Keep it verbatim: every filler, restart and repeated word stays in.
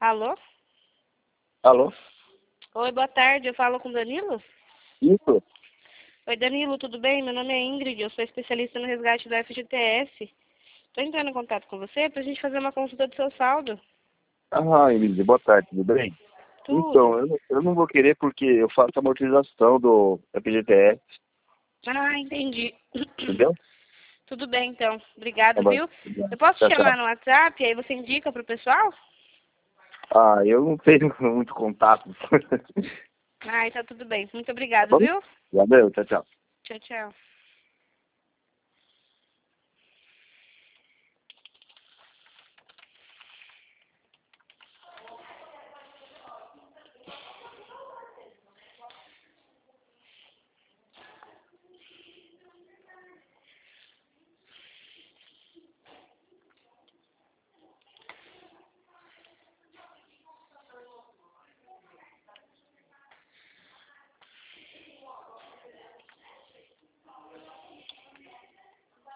Alô? Alô? Oi, boa tarde. Eu falo com o Danilo? Isso? Oi, Danilo, tudo bem? Meu nome é Ingrid, eu sou especialista no resgate do F G T S. Estou entrando em contato com você para a gente fazer uma consulta do seu saldo. Ah, Emília, boa tarde, tudo bem? Tudo. Então, eu, não- eu não vou querer porque eu faço amortização do F G T S, Ah, entendi. entendeu? Tudo bem, então. Tá Obrigado, bom. viu? Eu posso te Tchau, chamar tchau. no WhatsApp e aí você indica para o pessoal? Ah, eu não tenho muito contato. Ah, tá tudo bem. Muito Tá obrigado, bom? viu? Valeu, tchau, tchau. Tchau, tchau.